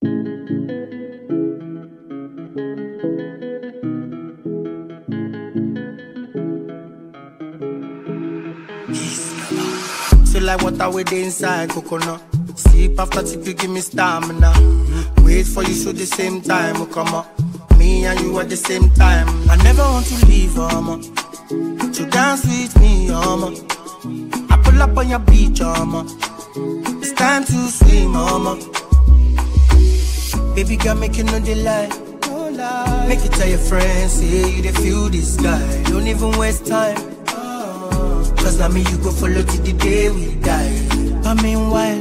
So like water with the inside coconut. Sip after tip, you give me stamina. Wait for you so the same time will come up. Me and you at the same time. I never want to leave, to dance with me, I pull up on your beach, it's time to swim, Baby girl, make you know the lie. Make you tell your friends, say you they feel this guy. Don't even waste time. Cause now me you go follow till the day we die. But meanwhile,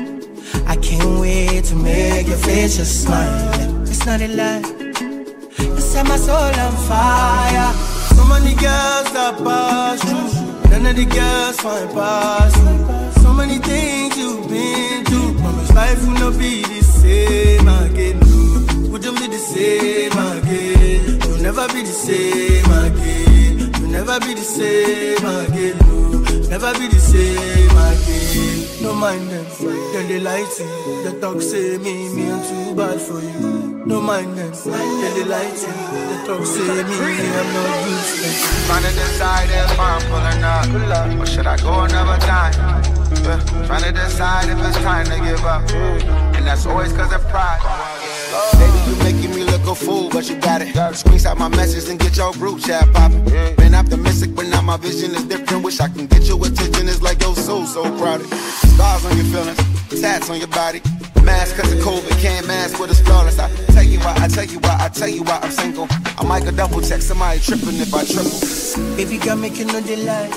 I can't wait to make your face just smile. It's not a lie. You set my soul on fire. So many girls that pass through, none of the girls find pass you. So many things you've been through. Promise life will not be the same again. Wouldn't be the same again. You'll never be the same again. You'll never be the same again. Never be the same again. No mind them, then they lie to you. They talk say me I'm too bad for you. No mind them, then they lie to you. They talk say me I'm not useless. Trying to decide if I'm pulling up, or should I go another time? Trying to decide if it's time to give up, and that's always cause of pride. Baby, you making me look a fool, but you got it. Screenshot my message and get your group chat poppin'. Been optimistic, but now my vision is different. Wish I can get your attention, it's like your soul so crowded. Scars on your feelings, tats on your body. Mask cause of COVID, can't mask with a flawless. I tell you why I'm single. I might go double check, somebody tripping if I triple. Baby girl, make you know the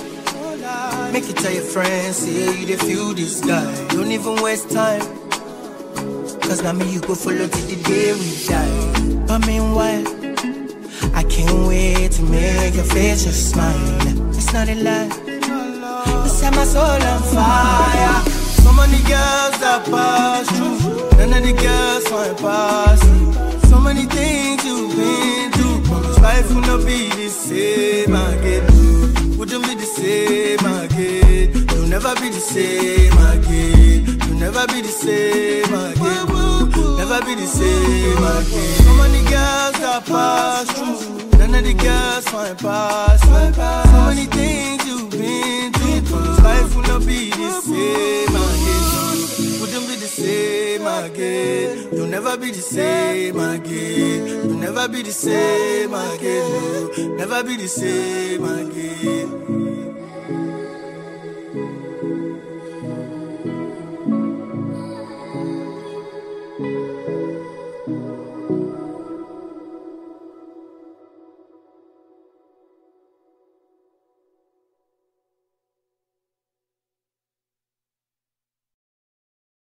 lie. Make you tell your friends, say you they feel this guy. Don't even waste time. Cause now me you go follow till the day we die. But meanwhile, I can't wait to make your face just smile. It's not a lie. You set my soul on fire. So many girls that pass through, none of the girls find pass you. So many things you've been through. Promise life will not be the same again. Wouldn't be the same again. You'll never be the same again. You'll never be the same again. Never be the same again. So many girls that pass through, none of the girls find pass you. So many things you've been through. Promise life will not be the same again. Wouldn't be the same again. You'll never be the same again. You'll never be the same again. Never be the same again.